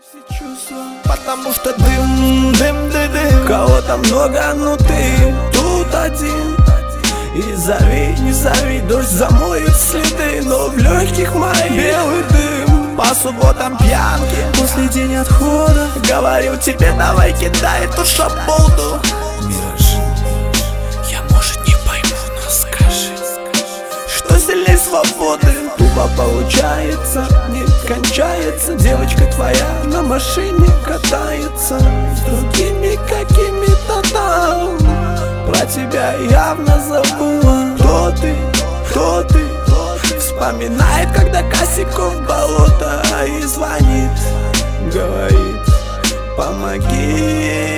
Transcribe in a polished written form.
все чувства, потому что дым, дым, дым, дым. Кого-то много, но ты тут один. И зови, не зови, дождь замоет следы, но в легких моих белый дым. По субботам пьянки, после день отхода, говорил тебе, давай кидай эту шаболду. Мираж, я может не пойму, но скажи, что сильней свободы? Тупо получается, не кончается. Девочка твоя на машине катается с другими какими-то там. Про тебя явно забыла. Кто ты, кто ты? Вспоминает, когда косяков болото, и звонит, говорит, помоги.